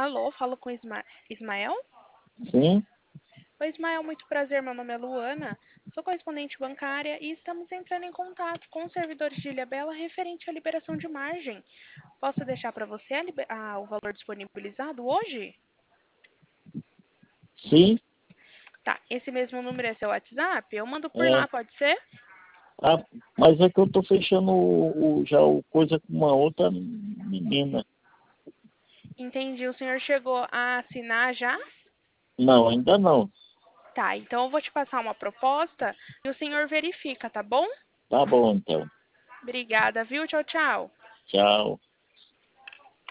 Alô, falo com Ismael? Sim, Oi, Ismael, muito prazer. Meu nome é Luana, sou correspondente bancária e estamos entrando em contato com os servidores de Ilhabela referente à liberação de margem. Posso deixar para você o valor disponibilizado hoje? sim. Tá, esse mesmo número é seu WhatsApp? Eu mando por É. lá, pode ser? Ah, mas é que eu tô fechando já o coisa com uma outra menina. Entendi. O senhor chegou a assinar já? Não, ainda não. Tá, então eu vou te passar uma proposta e o senhor verifica, tá bom? Tá bom, então. Obrigada, viu? Tchau, tchau. Tchau.